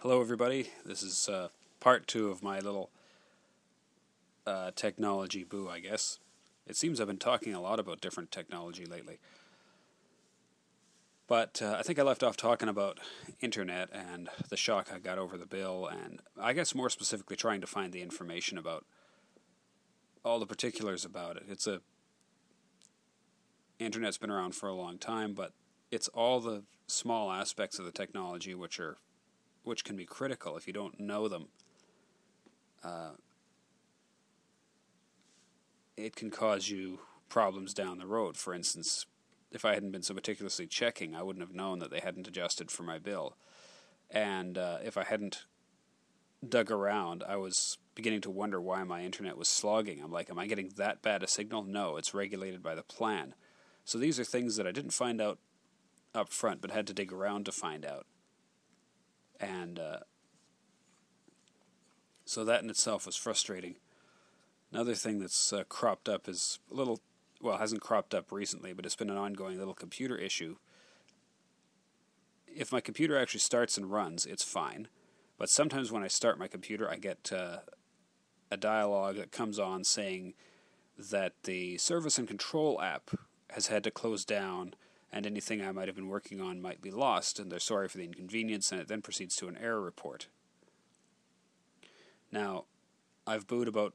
Hello everybody, this is part 2 of my little technology boo, I guess. It seems I've been talking a lot about different technology lately. But I think I left off talking about internet and the shock I got over the bill, and I guess more specifically trying to find the information about all the particulars about it. Internet's been around for a long time, but it's all the small aspects of the technology which can be critical if you don't know them. It can cause you problems down the road. For instance, if I hadn't been so meticulously checking, I wouldn't have known that they hadn't adjusted for my bill. And if I hadn't dug around, I was beginning to wonder why my internet was slogging. I'm like, am I getting that bad a signal? No, it's regulated by the plan. So these are things that I didn't find out up front, but had to dig around to find out. And so that in itself was frustrating. Another thing that's cropped up is hasn't cropped up recently, but it's been an ongoing little computer issue. If my computer actually starts and runs, it's fine. But sometimes when I start my computer, I get a dialogue that comes on saying that the service and control app has had to close down and anything I might have been working on might be lost, and they're sorry for the inconvenience, and it then proceeds to an error report. Now, I've booed about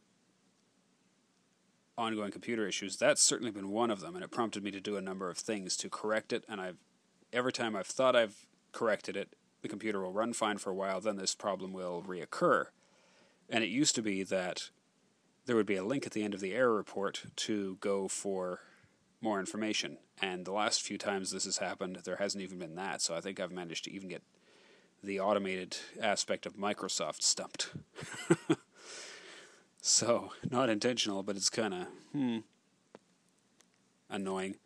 ongoing computer issues. That's certainly been one of them, and it prompted me to do a number of things to correct it, and every time I've thought I've corrected it, the computer will run fine for a while, then this problem will reoccur. And it used to be that there would be a link at the end of the error report to go for more information, and the last few times this has happened, there hasn't even been that, so I think I've managed to even get the automated aspect of Microsoft stumped. So, not intentional, but it's kind of, annoying.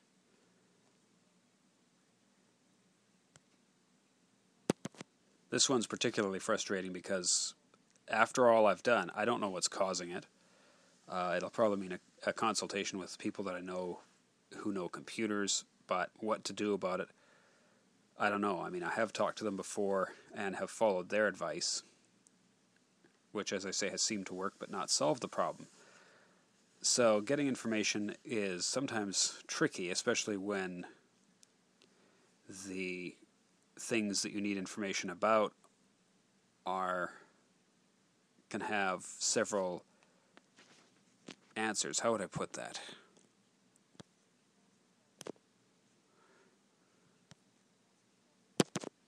This one's particularly frustrating because after all I've done, I don't know what's causing it. It'll probably mean a consultation with people that I know who know computers, but what to do about it, I don't know. I mean, I have talked to them before and have followed their advice, which, as I say, has seemed to work but not solve the problem. So getting information is sometimes tricky, especially when the things that you need information about can have several answers. How would I put that?